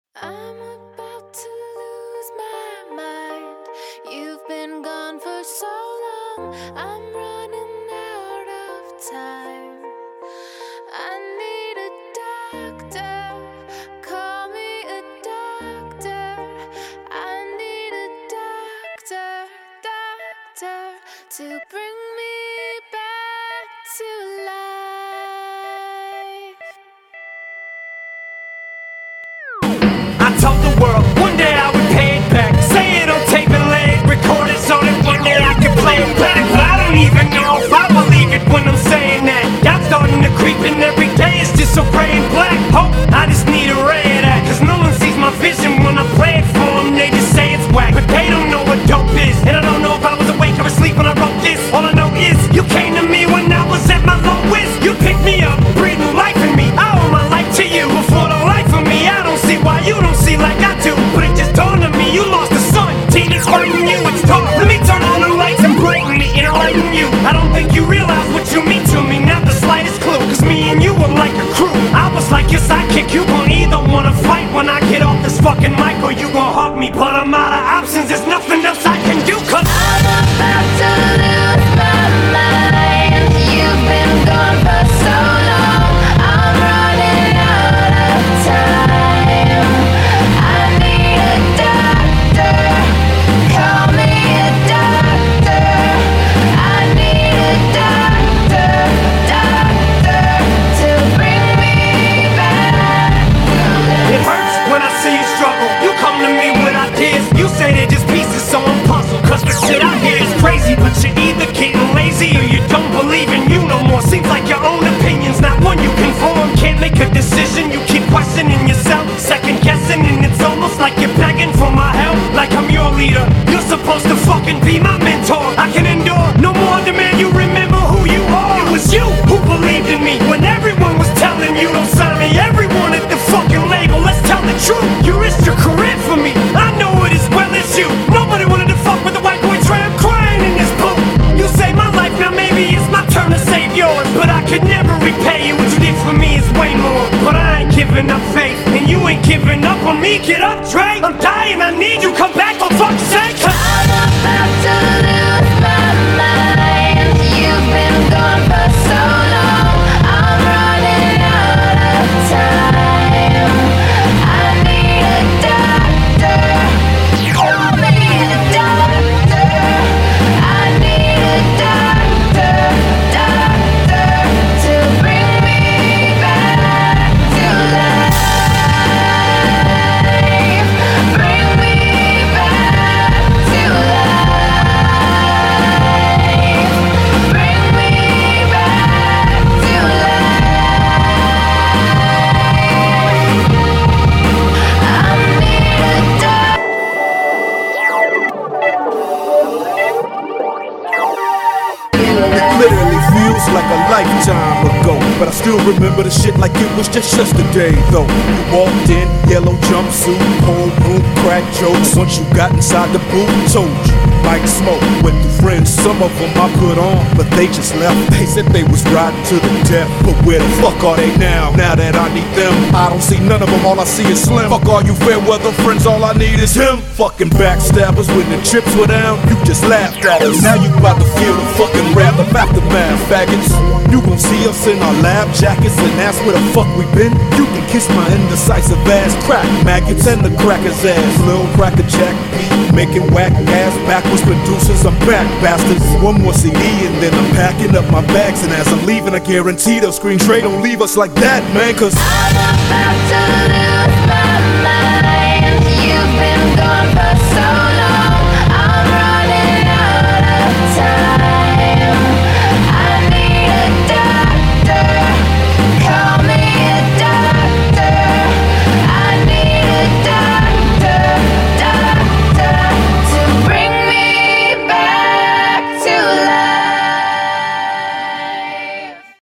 I'm about to lose my mind. You've been gone for so long. I'm running out of time. I need a doctor. Call me a doctor. I need a doctor to bring me back to life. I told the world one day I would pay it back. Say it on tape and lay it, record it so that one day I can play it back. But I don't even know if I believe it when I'm saying that. Y'all starting to creep in every day, it's just so gray and black. Hope I just need a ray of that, cause no one sees my vision when I play it for them. They just say it's whack, but they don't know what dope is. And I don't know if I was awake or asleep when I wrote this. All I know is you came to me when I was at my lowest. You picked me up, breathed new life in me. I owe my life to you. Before the life of me, I don't see why you don't see like I do. But it just dawned on me, you lost the sun. Teenage fighting you, it's dark. Let me turn on the lights and brighten me, enlighten you. I don't think you realize what you mean to me, not the slightest clue. Cause me and you were like a crew. I was like your sidekick, you gon' either wanna fight when I get off this fucking mic, or you gon' hug me. But I'm out of options, there's nothing else I can do. Cause I'm about to lose my mind. You've been gone for so long. I'm running out of time. I need a doctor. Call me a doctor. I need a doctor to bring me back to life. it hurts when I see you struggle. You come to me with ideas, you say they're just pieces, so I'm puzzled. Cause the shit I hear is crazy, but you're either getting lazy or you don't believe in you no more. Seems like your own opinion's not one you conform. Can't make a decision, you keep questioning yourself, second guessing, and it's almost like you're begging for my help. Like I'm your leader, you're supposed to fucking be my mentor. I can endure no more demand you remember who you are. It was you who believed in me when everyone was telling you don't sign me. Everyone at the fucking label, let's tell the truth. You risked your career for me, I know it as well as you. Nobody wanted to fuck with the white boy tramp crying in this booth. You saved my life, now maybe it's my turn to save yours. But I could never repay you, what you did for me is way more. But I ain't giving up faith, and you ain't giving up on me. Get up, Dre, I'm dying, I need you, come back for fuck's sake. I'm about to lose my mind. You've been gone for so long. I'm running out of time. I need a doctor. Call me a doctor. I need a doctor to bring me back to life. Bring me back to life. Bring me back to life. I need a doctor. It literally feels like a lifetime ago, but I still remember the shit like it was just yesterday though. You walked in, yellow jumpsuit, whole room, crack jokes. Once you got inside the booth, told you like smoke. Went through friends, some of them I put on, but they just left. They said they was riding to the death, but where the fuck are they now? Now that I need them, I don't see none of them, all I see is Slim. Fuck all you fair weather friends, all I need is him. Fucking backstabbers, when the chips were down, you just laughed at us. Now you about to feel the fucking wrath of aftermath, faggots. You gon' see us in our lab jackets, and that's where the fuck we been. You can kiss my indecisive ass, crack maggots and the cracker's ass. Lil cracker jack beat, making whack ass backwards producers. I'm back, bastards. One more CD and then I'm packing up my bags, and as I'm leaving, I guarantee they'll scream, Trey, don't leave us like that, man. Cause I'm about to lose my